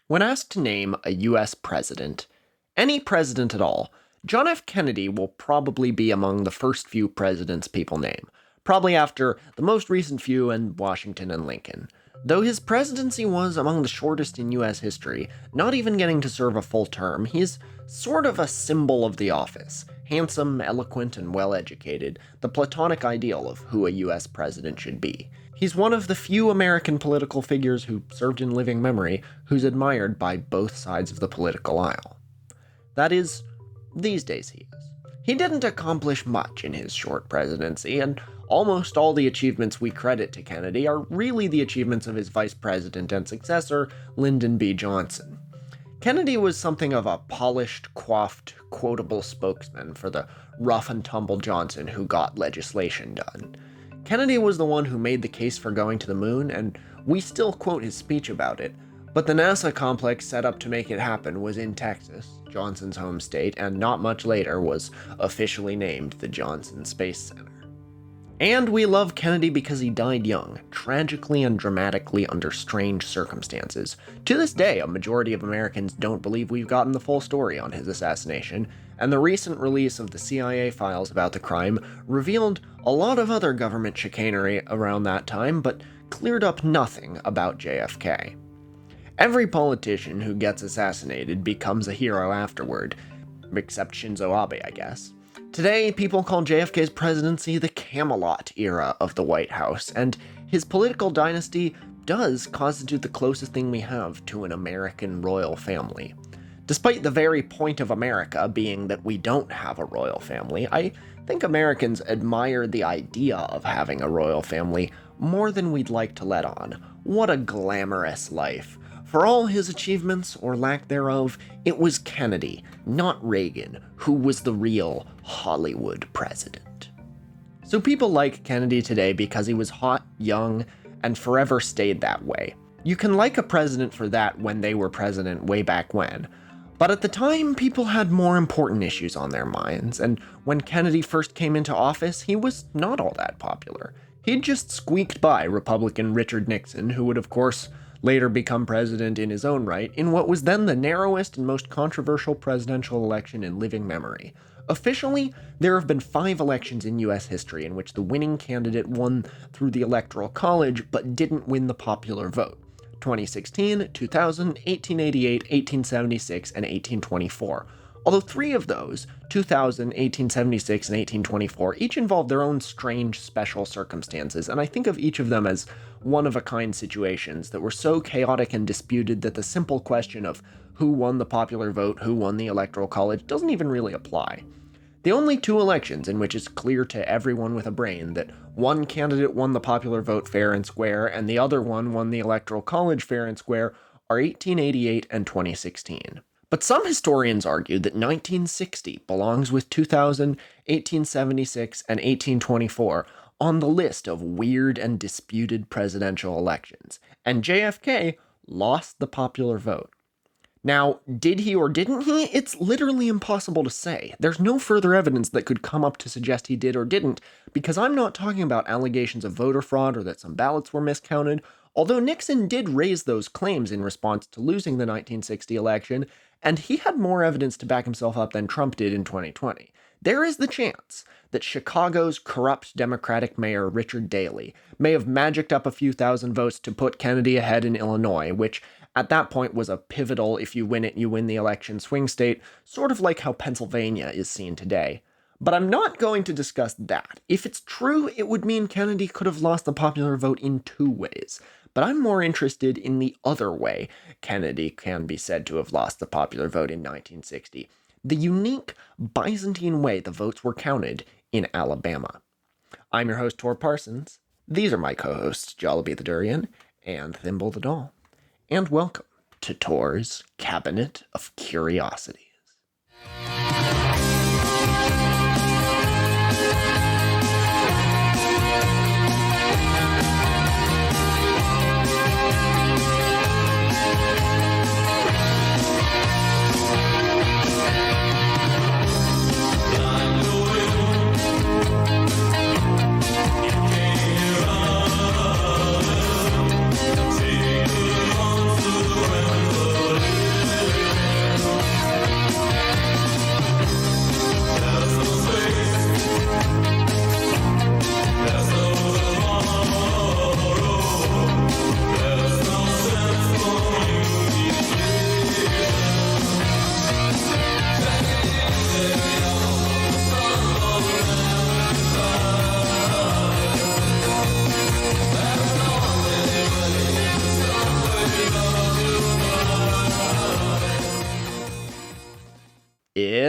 When asked to name a U.S. president, any president at all, John F. Kennedy will probably be among the first few presidents people name, probably after the most recent few and Washington and Lincoln. Though his presidency was among the shortest in U.S. history, not even getting to serve a full term, he's sort of a symbol of the office. Handsome, eloquent, and well-educated, the platonic ideal of who a U.S. president should be. He's one of the few American political figures who served in living memory who's admired by both sides of the political aisle. That is, these days he is. He didn't accomplish much in his short presidency, and almost all the achievements we credit to Kennedy are really the achievements of his vice president and successor, Lyndon B. Johnson. Kennedy was something of a polished, coiffed, quotable spokesman for the rough-and-tumble Johnson who got legislation done. Kennedy was the one who made the case for going to the moon, and we still quote his speech about it, but the NASA complex set up to make it happen was in Texas, Johnson's home state, and not much later was officially named the Johnson Space Center. And we love Kennedy because he died young, tragically and dramatically under strange circumstances. To this day, a majority of Americans don't believe we've gotten the full story on his assassination, and the recent release of the CIA files about the crime revealed a lot of other government chicanery around that time, but cleared up nothing about JFK. Every politician who gets assassinated becomes a hero afterward, except Shinzo Abe, I guess. Today, people call JFK's presidency the Camelot era of the White House, and his political dynasty does constitute the closest thing we have to an American royal family. Despite the very point of America being that we don't have a royal family, I think Americans admire the idea of having a royal family more than we'd like to let on. What a glamorous life. For all his achievements, or lack thereof, it was Kennedy, not Reagan, who was the real Hollywood president. So people like Kennedy today because he was hot, young, and forever stayed that way. You can like a president for that when they were president way back when. But at the time, people had more important issues on their minds, and when Kennedy first came into office, he was not all that popular. He'd just squeaked by Republican Richard Nixon, who would of course later become president in his own right, in what was then the narrowest and most controversial presidential election in living memory. Officially, there have been 5 elections in U.S. history in which the winning candidate won through the Electoral College but didn't win the popular vote. 2016, 2000, 1888, 1876, and 1824. Although 3 of those, 2000, 1876, and 1824, each involved their own strange, special circumstances, and I think of each of them as one-of-a-kind situations that were so chaotic and disputed that the simple question of who won the popular vote, who won the Electoral College, doesn't even really apply. The only 2 elections in which it's clear to everyone with a brain that one candidate won the popular vote fair and square, and the other one won the Electoral College fair and square, are 1888 and 2016. But some historians argue that 1960 belongs with 2000, 1876, and 1824 on the list of weird and disputed presidential elections, and JFK lost the popular vote. Now, did he or didn't he? It's literally impossible to say. There's no further evidence that could come up to suggest he did or didn't, because I'm not talking about allegations of voter fraud or that some ballots were miscounted, although Nixon did raise those claims in response to losing the 1960 election, and he had more evidence to back himself up than Trump did in 2020. There is the chance that Chicago's corrupt Democratic mayor Richard Daley may have magicked up a few thousand votes to put Kennedy ahead in Illinois, which at that point was a pivotal if you win it, you win the election swing state, sort of like how Pennsylvania is seen today. But I'm not going to discuss that. If it's true, it would mean Kennedy could have lost the popular vote in 2 ways. But I'm more interested in the other way Kennedy can be said to have lost the popular vote in 1960. The unique Byzantine way the votes were counted in Alabama. I'm your host, Tor Parsons. These are my co-hosts, Jollibee the Durian and Thimble the Doll. And welcome to Tor's Cabinet of Curiosities.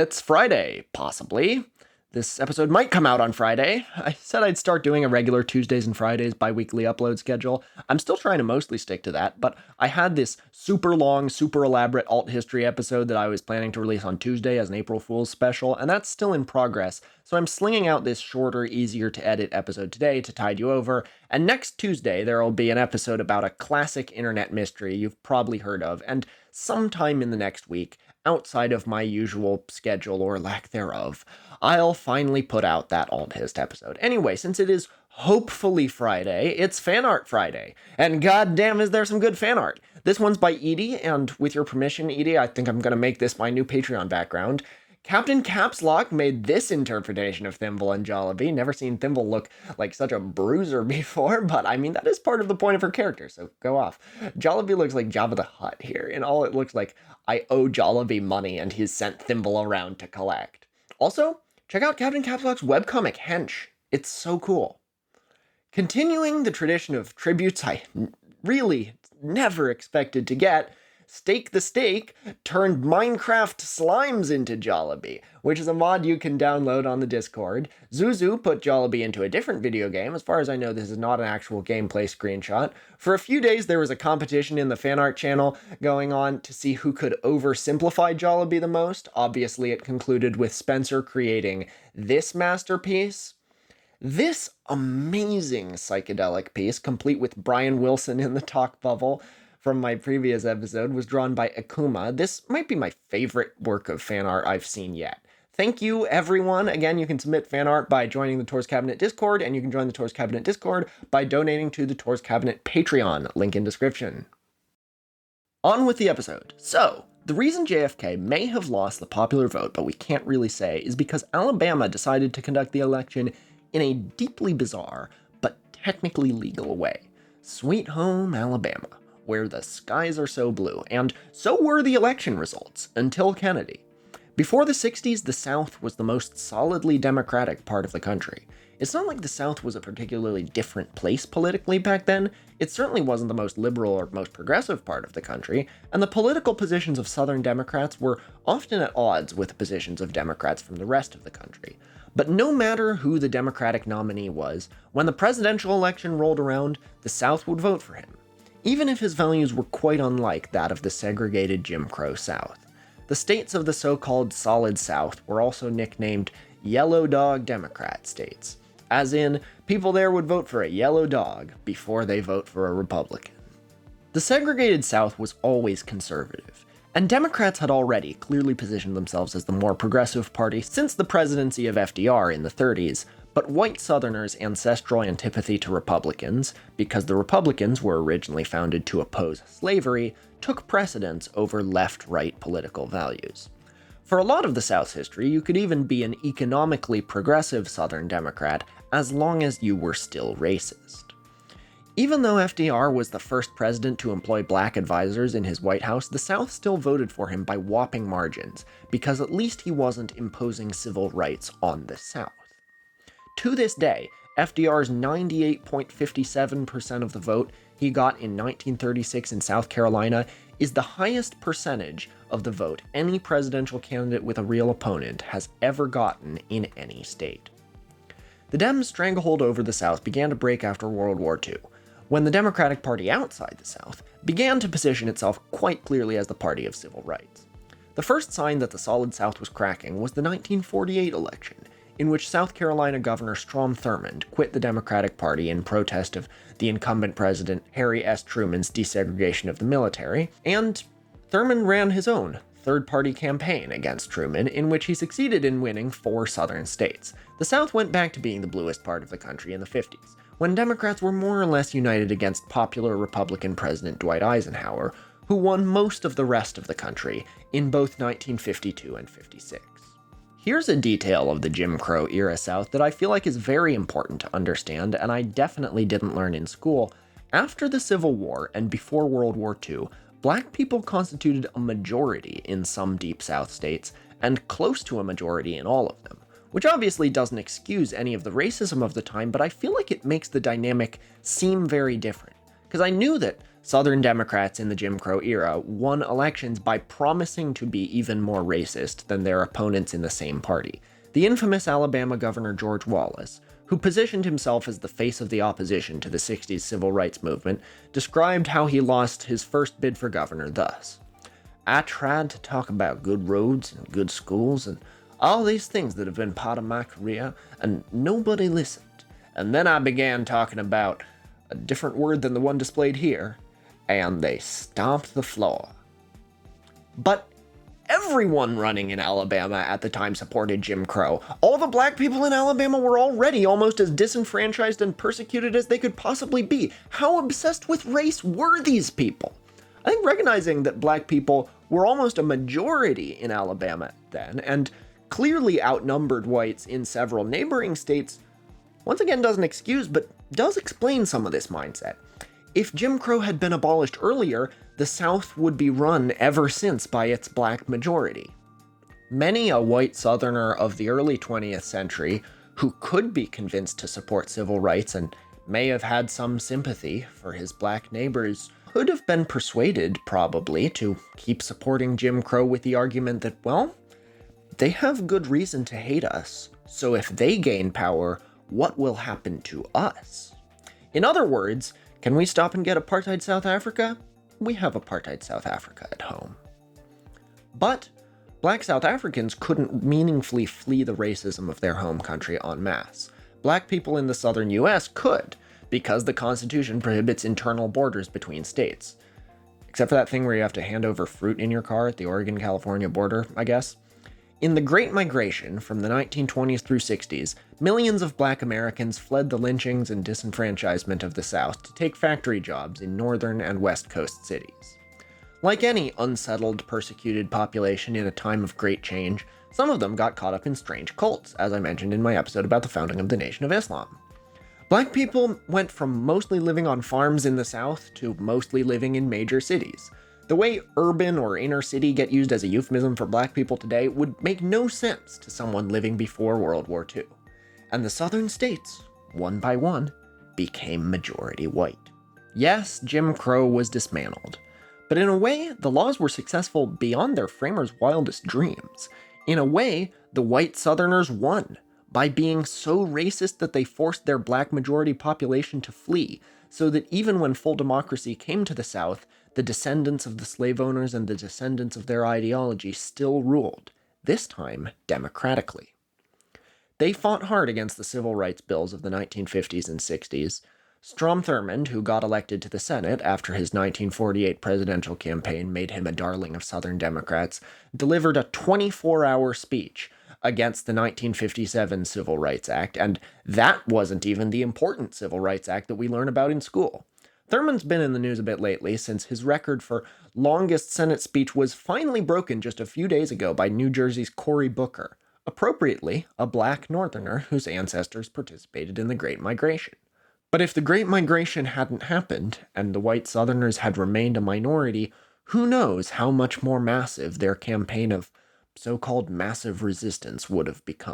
It's Friday, possibly. This episode might come out on Friday. I said I'd start doing a regular Tuesdays and Fridays bi-weekly upload schedule. I'm still trying to mostly stick to that, but I had this super long, super elaborate alt history episode that I was planning to release on Tuesday as an April Fool's special, and that's still in progress, so I'm slinging out this shorter, easier to edit episode today to tide you over, and next Tuesday there will be an episode about a classic internet mystery you've probably heard of, and sometime in the next week, outside of my usual schedule or lack thereof, I'll finally put out that Alt Hist episode. Anyway, since it is hopefully Friday, it's Fan Art Friday. And goddamn is there some good fan art. This one's by Edie, and with your permission, Edie, I think I'm going to make this my new Patreon background. Captain Caps Lock made this interpretation of Thimble and Jollibee. Never seen Thimble look like such a bruiser before, but I mean, that is part of the point of her character, so go off. Jollibee looks like Jabba the Hutt here, and all it looks like I owe Jollibee money and he's sent Thimble around to collect. Also, check out Captain Caps Lock's webcomic, Hench. It's so cool. Continuing the tradition of tributes I really never expected to get, Steak the Steak turned Minecraft slimes into Jollibee, which is a mod you can download on the Discord. Zuzu put Jollibee into a different video game. As far as I know, this is not an actual gameplay screenshot. For a few days, there was a competition in the fan art channel going on to see who could oversimplify Jollibee the most. Obviously, it concluded with Spencer creating this masterpiece. This amazing psychedelic piece, complete with Brian Wilson in the talk bubble, from my previous episode, was drawn by Akuma. This might be my favorite work of fan art I've seen yet. Thank you, everyone. Again, you can submit fan art by joining the Tours Cabinet Discord, and you can join the Tours Cabinet Discord by donating to the Tours Cabinet Patreon, link in description. On with the episode. So, the reason JFK may have lost the popular vote, but we can't really say, is because Alabama decided to conduct the election in a deeply bizarre, but technically legal way. Sweet home Alabama, where the skies are so blue, and so were the election results, until Kennedy. Before the 60s, the South was the most solidly Democratic part of the country. It's not like the South was a particularly different place politically back then. It certainly wasn't the most liberal or most progressive part of the country, and the political positions of Southern Democrats were often at odds with the positions of Democrats from the rest of the country. But no matter who the Democratic nominee was, when the presidential election rolled around, the South would vote for him, even if his values were quite unlike that of the segregated Jim Crow South. The states of the so-called Solid South were also nicknamed Yellow Dog Democrat states, as in, people there would vote for a yellow dog before they vote for a Republican. The segregated South was always conservative, and Democrats had already clearly positioned themselves as the more progressive party since the presidency of FDR in the 30s, but white Southerners' ancestral antipathy to Republicans, because the Republicans were originally founded to oppose slavery, took precedence over left-right political values. For a lot of the South's history, you could even be an economically progressive Southern Democrat as long as you were still racist. Even though FDR was the first president to employ black advisors in his White House, the South still voted for him by whopping margins, because at least he wasn't imposing civil rights on the South. To this day, FDR's 98.57% of the vote he got in 1936 in South Carolina is the highest percentage of the vote any presidential candidate with a real opponent has ever gotten in any state. The Dems' stranglehold over the South began to break after World War II, when the Democratic Party outside the South began to position itself quite clearly as the party of civil rights. The first sign that the Solid South was cracking was the 1948 election, in which South Carolina Governor Strom Thurmond quit the Democratic Party in protest of the incumbent president Harry S. Truman's desegregation of the military, and Thurmond ran his own third-party campaign against Truman, in which he succeeded in winning 4 southern states. The South went back to being the bluest part of the country in the 50s, when Democrats were more or less united against popular Republican President Dwight Eisenhower, who won most of the rest of the country in both 1952 and 56. Here's a detail of the Jim Crow era South that I feel like is very important to understand, and I definitely didn't learn in school. After the Civil War and before World War II, black people constituted a majority in some Deep South states, and close to a majority in all of them, which obviously doesn't excuse any of the racism of the time, but I feel like it makes the dynamic seem very different. Because I knew that Southern Democrats in the Jim Crow era won elections by promising to be even more racist than their opponents in the same party. The infamous Alabama Governor George Wallace, who positioned himself as the face of the opposition to the 60s civil rights movement, described how he lost his first bid for governor thus: "I tried to talk about good roads and good schools and all these things that have been part of my career, and nobody listened. And then I began talking about a different word than the one displayed here, and they stomped the floor." But everyone running in Alabama at the time supported Jim Crow. All the black people in Alabama were already almost as disenfranchised and persecuted as they could possibly be. How obsessed with race were these people? I think recognizing that black people were almost a majority in Alabama then, and clearly outnumbered whites in several neighboring states, once again doesn't excuse, but does explain some of this mindset. If Jim Crow had been abolished earlier, the South would be run ever since by its black majority. Many a white Southerner of the early 20th century, who could be convinced to support civil rights and may have had some sympathy for his black neighbors, could have been persuaded, probably, to keep supporting Jim Crow with the argument that, well, they have good reason to hate us, so if they gain power, what will happen to us? In other words, can we stop and get apartheid South Africa? We have apartheid South Africa at home. But black South Africans couldn't meaningfully flee the racism of their home country en masse. Black people in the southern US could, because the Constitution prohibits internal borders between states. Except for that thing where you have to hand over fruit in your car at the Oregon-California border, I guess. In the Great Migration from the 1920s through 60s, millions of black Americans fled the lynchings and disenfranchisement of the South to take factory jobs in northern and west coast cities. Like any unsettled, persecuted population in a time of great change, some of them got caught up in strange cults, as I mentioned in my episode about the founding of the Nation of Islam. Black people went from mostly living on farms in the South to mostly living in major cities. The way urban or inner city get used as a euphemism for black people today would make no sense to someone living before World War II. And the southern states, one by one, became majority white. Yes, Jim Crow was dismantled, but in a way, the laws were successful beyond their framers' wildest dreams. In a way, the white Southerners won by being so racist that they forced their black majority population to flee, so that even when full democracy came to the South, the descendants of the slave owners and the descendants of their ideology still ruled, this time democratically. They fought hard against the civil rights bills of the 1950s and 60s. Strom Thurmond, who got elected to the Senate after his 1948 presidential campaign made him a darling of Southern Democrats, delivered a 24-hour speech against the 1957 Civil Rights Act, and that wasn't even the important Civil Rights Act that we learn about in school. Thurmond's been in the news a bit lately since his record for longest Senate speech was finally broken just a few days ago by New Jersey's Cory Booker, appropriately a black Northerner whose ancestors participated in the Great Migration. But if the Great Migration hadn't happened, and the white Southerners had remained a minority, who knows how much more massive their campaign of so-called massive resistance would have become.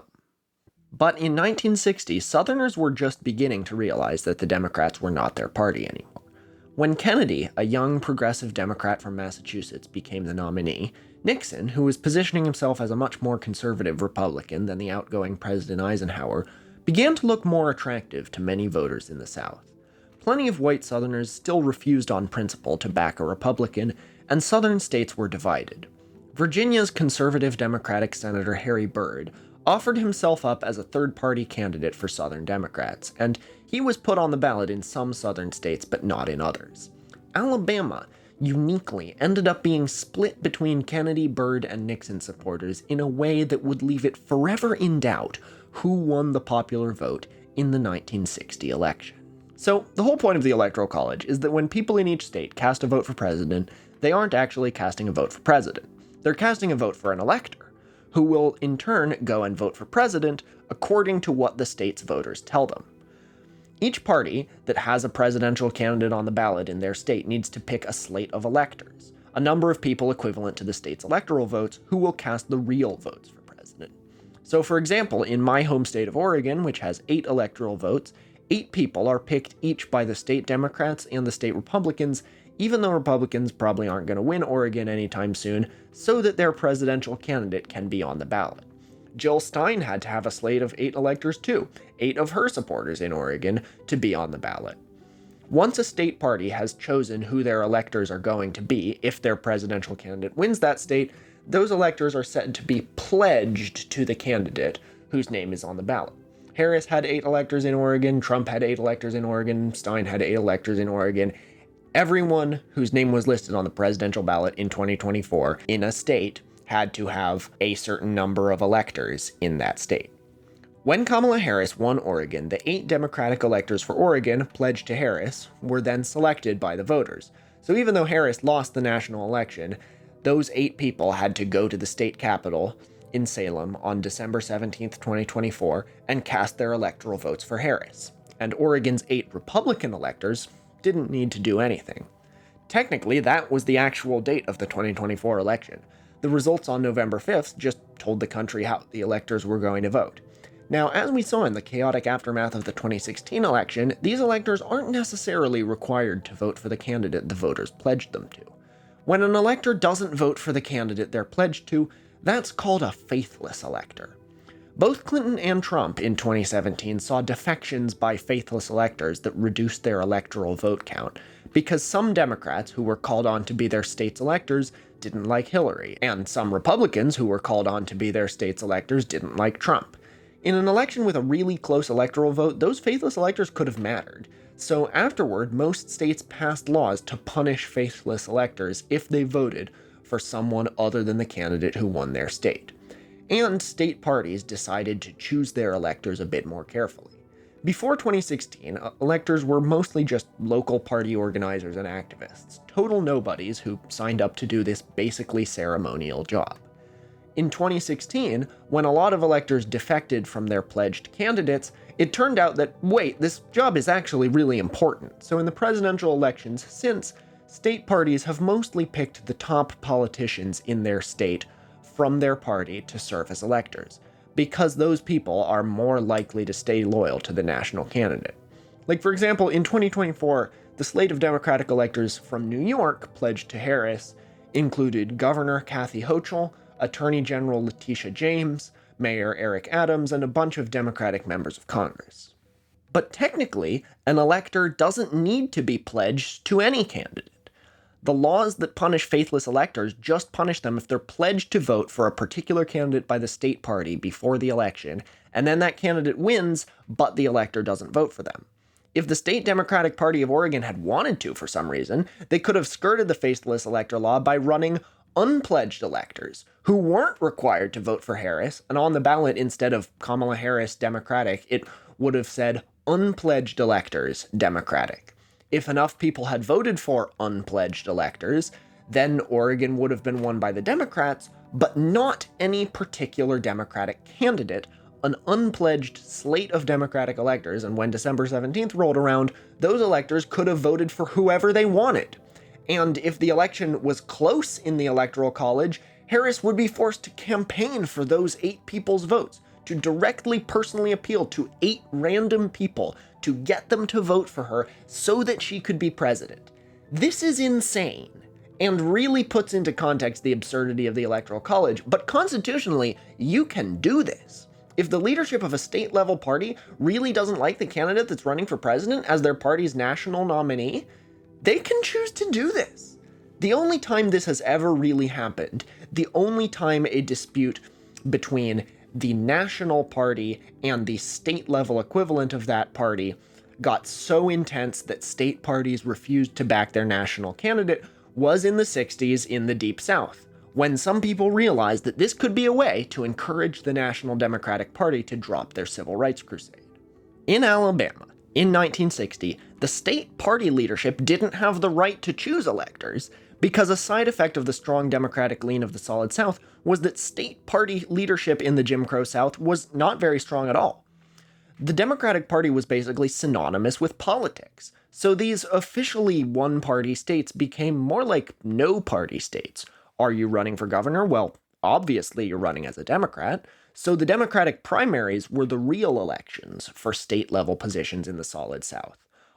But in 1960, Southerners were just beginning to realize that the Democrats were not their party anymore. When Kennedy, a young progressive Democrat from Massachusetts, became the nominee, Nixon, who was positioning himself as a much more conservative Republican than the outgoing President Eisenhower, began to look more attractive to many voters in the South. Plenty of white Southerners still refused on principle to back a Republican, and Southern states were divided. Virginia's conservative Democratic Senator Harry Byrd offered himself up as a third-party candidate for Southern Democrats, and he was put on the ballot in some Southern states but not in others. Alabama, uniquely, ended up being split between Kennedy, Byrd, and Nixon supporters in a way that would leave it forever in doubt who won the popular vote in the 1960 election. So, the whole point of the Electoral College is that when people in each state cast a vote for president, they aren't actually casting a vote for president. They're casting a vote for an elector, who will in turn go and vote for president according to what the state's voters tell them. Each party that has a presidential candidate on the ballot in their state needs to pick a slate of electors, a number of people equivalent to the state's electoral votes who will cast the real votes for president. So for example, in my home state of Oregon, which has 8 electoral votes, 8 people are picked each by the state Democrats and the state Republicans even though Republicans probably aren't going to win Oregon anytime soon, so that their presidential candidate can be on the ballot. Jill Stein had to have a slate of 8 electors too, 8 of her supporters in Oregon, to be on the ballot. Once a state party has chosen who their electors are going to be, if their presidential candidate wins that state, those electors are said to be pledged to the candidate whose name is on the ballot. Harris had 8 electors in Oregon, Trump had 8 electors in Oregon, Stein had 8 electors in Oregon. Everyone whose name was listed on the presidential ballot in 2024 in a state had to have a certain number of electors in that state. When Kamala Harris won Oregon, the 8 Democratic electors for Oregon pledged to Harris were then selected by the voters. So even though Harris lost the national election, those 8 people had to go to the state capitol in Salem on December 17th, 2024, and cast their electoral votes for Harris. And Oregon's 8 Republican electors didn't need to do anything. Technically, that was the actual date of the 2024 election. The results on November 5th just told the country how the electors were going to vote. Now, as we saw in the chaotic aftermath of the 2016 election, these electors aren't necessarily required to vote for the candidate the voters pledged them to. When an elector doesn't vote for the candidate they're pledged to, that's called a faithless elector. Both Clinton and Trump in 2017 saw defections by faithless electors that reduced their electoral vote count, because some Democrats who were called on to be their state's electors didn't like Hillary, and some Republicans who were called on to be their state's electors didn't like Trump. In an election with a really close electoral vote, those faithless electors could have mattered. So afterward, most states passed laws to punish faithless electors if they voted for someone other than the candidate who won their state. And state parties decided to choose their electors a bit more carefully. Before 2016, electors were mostly just local party organizers and activists, total nobodies who signed up to do this basically ceremonial job. In 2016, when a lot of electors defected from their pledged candidates, it turned out that, wait, this job is actually really important. So in the presidential elections since, state parties have mostly picked the top politicians in their state from their party to serve as electors, because those people are more likely to stay loyal to the national candidate. Like, for example, in 2024, the slate of Democratic electors from New York pledged to Harris included Governor Kathy Hochul, Attorney General Letitia James, Mayor Eric Adams, and a bunch of Democratic members of Congress. But technically, an elector doesn't need to be pledged to any candidate. The laws that punish faithless electors just punish them if they're pledged to vote for a particular candidate by the state party before the election, and then that candidate wins, but the elector doesn't vote for them. If the state Democratic Party of Oregon had wanted to for some reason, they could have skirted the faithless elector law by running unpledged electors who weren't required to vote for Harris, and on the ballot, instead of Kamala Harris Democratic, it would have said unpledged electors Democratic. If enough people had voted for unpledged electors, then Oregon would have been won by the Democrats, but not any particular Democratic candidate, an unpledged slate of Democratic electors, and when December 17th rolled around, those electors could have voted for whoever they wanted. And if the election was close in the Electoral College, Harris would be forced to campaign for those 8 people's votes, to directly personally appeal to 8 random people to get them to vote for her so that she could be president. This is insane, and really puts into context the absurdity of the Electoral College, but constitutionally, you can do this. If the leadership of a state-level party really doesn't like the candidate that's running for president as their party's national nominee, they can choose to do this. The only time this has ever really happened, the only time a dispute between the national party and the state-level equivalent of that party got so intense that state parties refused to back their national candidate was in the 60s in the Deep South, when some people realized that this could be a way to encourage the National Democratic Party to drop their civil rights crusade. In Alabama, in 1960, the state party leadership didn't have the right to choose electors, because a side effect of the strong Democratic lean of the Solid South was that state party leadership in the Jim Crow South was not very strong at all. The Democratic Party was basically synonymous with politics, so these officially one-party states became more like no-party states. Are you running for governor? Well, obviously you're running as a Democrat. So the Democratic primaries were the real elections for state-level positions in the Solid South.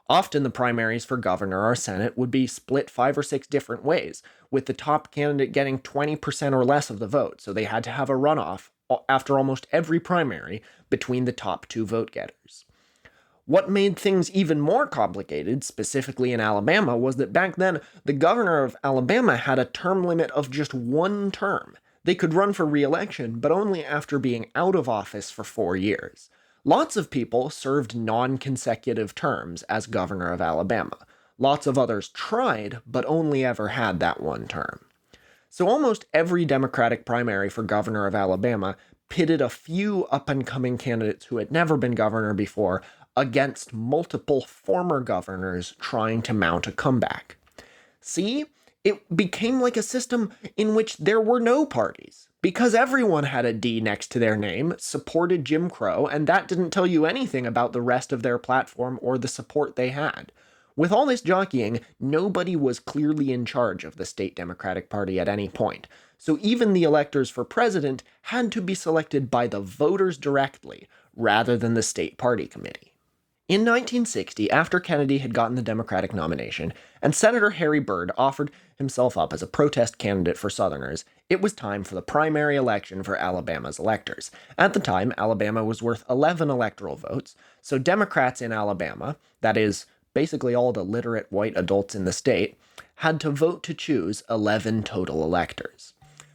Often the primaries for governor or senate would be split 5 or 6 different ways, with the top candidate getting 20% or less of the vote, so they had to have a runoff after almost every primary between the top 2 vote getters. What made things even more complicated, specifically in Alabama, was that back then, the governor of Alabama had a term limit of just 1 term. They could run for re-election, but only after being out of office for 4 years. Lots of people served non-consecutive terms as governor of Alabama. Lots of others tried, but only ever had that 1 term. So almost every Democratic primary for governor of Alabama pitted a few up-and-coming candidates who had never been governor before against multiple former governors trying to mount a comeback. See, it became like a system in which there were no parties, because everyone had a D next to their name, supported Jim Crow, and that didn't tell you anything about the rest of their platform or the support they had. With all this jockeying, nobody was clearly in charge of the state Democratic Party at any point, so even the electors for president had to be selected by the voters directly, rather than the state party committee. In 1960, after Kennedy had gotten the Democratic nomination, and Senator Harry Byrd offered himself up as a protest candidate for Southerners, it was time for the primary election for Alabama's electors. At the time, Alabama was worth 11 electoral votes, so Democrats in Alabama, that is, basically all the literate white adults in the state, had to vote to choose 11 total electors.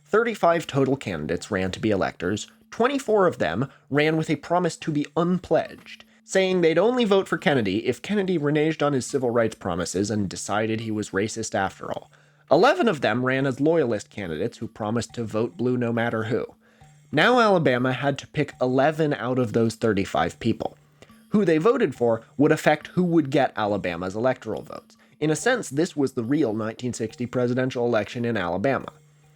35 total candidates ran to be electors, 24 of them ran with a promise to be unpledged, saying they'd only vote for Kennedy if Kennedy reneged on his civil rights promises and decided he was racist after all. 11 of them ran as loyalist candidates who promised to vote blue no matter who. Now Alabama had to pick 11 out of those 35 people. Who they voted for would affect who would get Alabama's electoral votes. In a sense, this was the real 1960 presidential election in Alabama.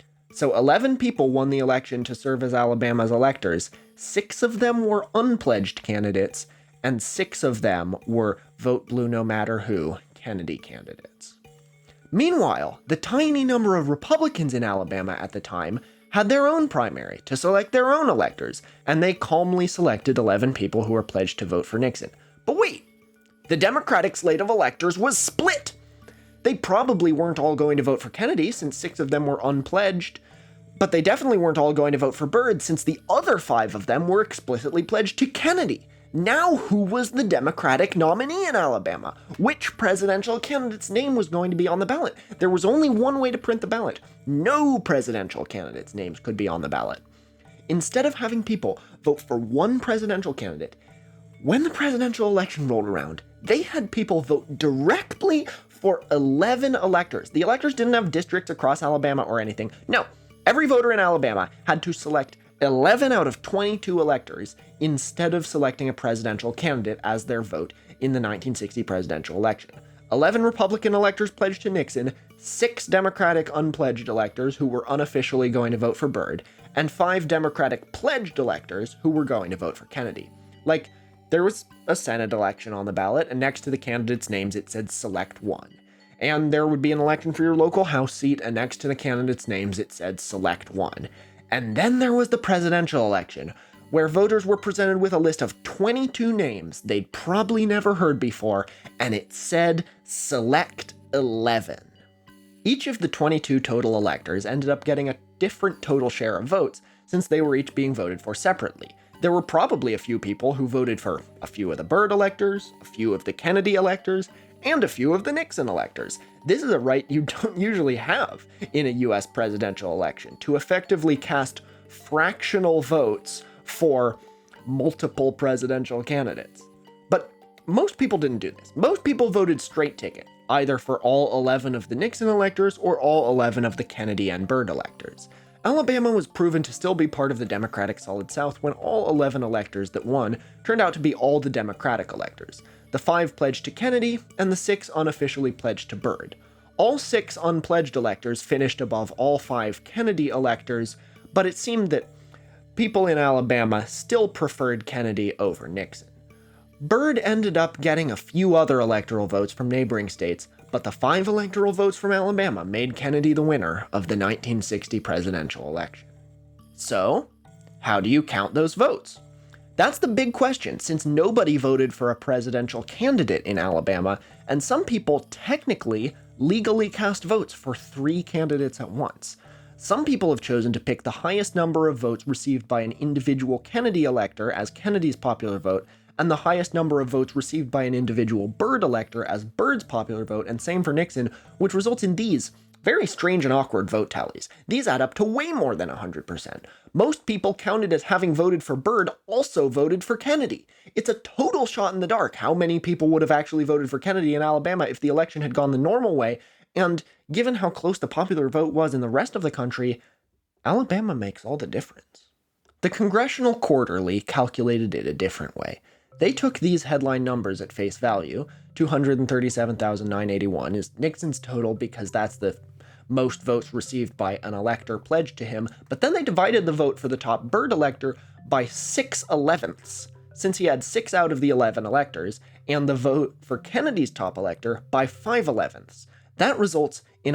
So 11 people won the election to serve as Alabama's electors. 6 of them were unpledged candidates, and 6 of them were vote blue no matter who Kennedy candidates. Meanwhile, the tiny number of Republicans in Alabama at the time had their own primary to select their own electors, and they calmly selected 11 people who were pledged to vote for Nixon. But wait, the Democratic slate of electors was split! They probably weren't all going to vote for Kennedy, since 6 of them were unpledged, but they definitely weren't all going to vote for Byrd, since the other 5 of them were explicitly pledged to Kennedy. Now, who was the Democratic nominee in Alabama? Which presidential candidate's name was going to be on the ballot? There was only one way to print the ballot. No presidential candidates' names could be on the ballot. Instead of having people vote for one presidential candidate, when the presidential election rolled around, they had people vote directly for 11 electors. The electors didn't have districts across Alabama or anything. No, every voter in Alabama had to select 11 out of 22 electors instead of selecting a presidential candidate as their vote in the 1960 presidential election. 11 Republican electors pledged to Nixon, 6 Democratic unpledged electors who were unofficially going to vote for Byrd, and 5 Democratic pledged electors who were going to vote for Kennedy. Like, there was a Senate election on the ballot, and next to the candidates' names it said Select 1. And there would be an election for your local House seat, and next to the candidates' names it said Select 1. And then there was the presidential election, where voters were presented with a list of 22 names they'd probably never heard before, and it said Select 11. Each of the 22 total electors ended up getting a different total share of votes, since they were each being voted for separately. There were probably a few people who voted for a few of the Byrd electors, a few of the Kennedy electors, and a few of the Nixon electors. This is a right you don't usually have in a US presidential election, to effectively cast fractional votes for multiple presidential candidates. But most people didn't do this. Most people voted straight ticket, either for all 11 of the Nixon electors or all 11 of the Kennedy and Byrd electors. Alabama was proven to still be part of the Democratic Solid South when all 11 electors that won turned out to be all the Democratic electors. The 5 pledged to Kennedy, and the 6 unofficially pledged to Byrd. All 6 unpledged electors finished above all 5 Kennedy electors, but it seemed that people in Alabama still preferred Kennedy over Nixon. Byrd ended up getting a few other electoral votes from neighboring states, but the 5 electoral votes from Alabama made Kennedy the winner of the 1960 presidential election. So, how do you count those votes? That's the big question, since nobody voted for a presidential candidate in Alabama, and some people technically legally cast votes for 3 candidates at once. Some people have chosen to pick the highest number of votes received by an individual Kennedy elector as Kennedy's popular vote, and the highest number of votes received by an individual Byrd elector as Byrd's popular vote, and same for Nixon, which results in these very strange and awkward vote tallies. These add up to way more than 100%. Most people counted as having voted for Byrd also voted for Kennedy. It's a total shot in the dark how many people would have actually voted for Kennedy in Alabama if the election had gone the normal way, and given how close the popular vote was in the rest of the country, Alabama makes all the difference. The Congressional Quarterly calculated it a different way. They took these headline numbers at face value. 237,981 is Nixon's total because that's the most votes received by an elector pledged to him, but then they divided the vote for the top Byrd elector by 6/11ths, since he had 6 out of the 11 electors, and the vote for Kennedy's top elector by 5/11ths. That results in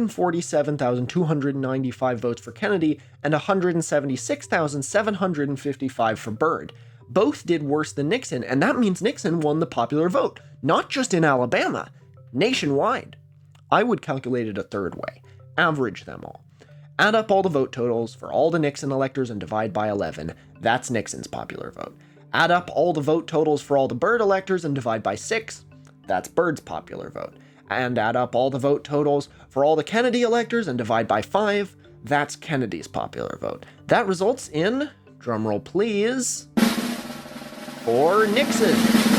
147,295 votes for Kennedy and 176,755 for Byrd. Both did worse than Nixon, and that means Nixon won the popular vote, not just in Alabama, nationwide. I would calculate it a third way. Average them all. Add up all the vote totals for all the Nixon electors and divide by 11. That's Nixon's popular vote. Add up all the vote totals for all the Byrd electors and divide by 6. That's Byrd's popular vote. And add up all the vote totals for all the Kennedy electors and divide by 5. That's Kennedy's popular vote. That results in, drumroll please, for Nixon,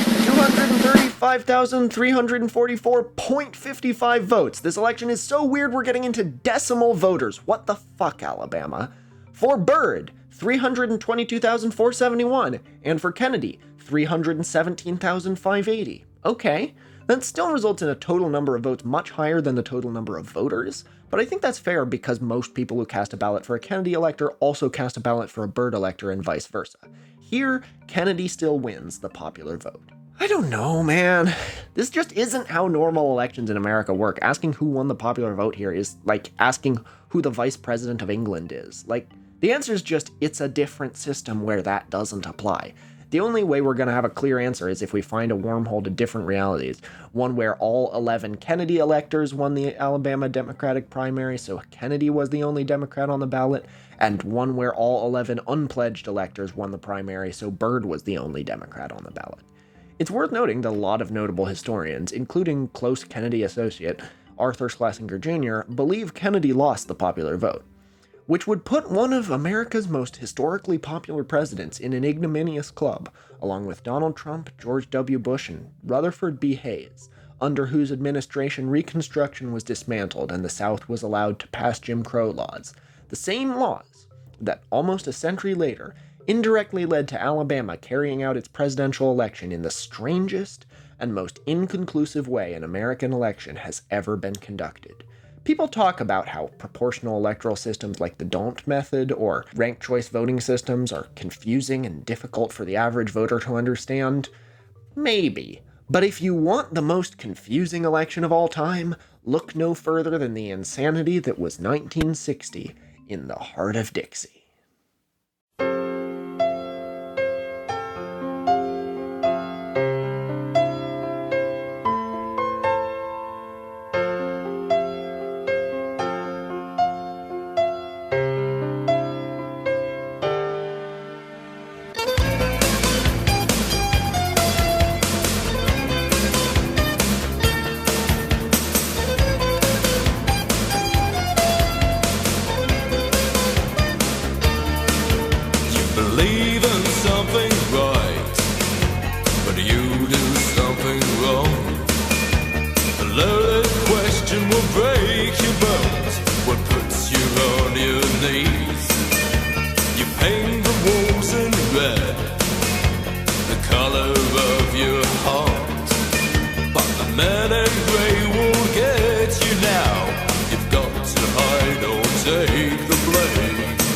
235,344.55 votes. This election is so weird we're getting into decimal voters. What the fuck, Alabama? For Byrd, 322,471. And for Kennedy, 317,580. Okay, that still results in a total number of votes much higher than the total number of voters, but I think that's fair because most people who cast a ballot for a Kennedy elector also cast a ballot for a Byrd elector and vice versa. Here, Kennedy still wins the popular vote. I don't know, man. This just isn't how normal elections in America work. Asking who won the popular vote here is like asking who the vice president of England is. Like, the answer is just, it's a different system where that doesn't apply. The only way we're going to have a clear answer is if we find a wormhole to different realities. One where all 11 Kennedy electors won the Alabama Democratic primary, so Kennedy was the only Democrat on the ballot, and one where all 11 unpledged electors won the primary, so Byrd was the only Democrat on the ballot. It's worth noting that a lot of notable historians, including close Kennedy associate Arthur Schlesinger Jr., believe Kennedy lost the popular vote, which would put one of America's most historically popular presidents in an ignominious club, along with Donald Trump, George W. Bush, and Rutherford B. Hayes, under whose administration Reconstruction was dismantled and the South was allowed to pass Jim Crow laws. The same laws that, almost a century later, indirectly led to Alabama carrying out its presidential election in the strangest and most inconclusive way an American election has ever been conducted. People talk about how proportional electoral systems like the D'Hondt method or ranked choice voting systems are confusing and difficult for the average voter to understand. Maybe. But if you want the most confusing election of all time, look no further than the insanity that was 1960 in the heart of Dixie. Believe in something right, but you do something wrong. A loaded question will break your bones, what puts you on your knees. You paint the walls in red, the color of your heart, but the man in gray will get you now. You've got to hide or take the blame.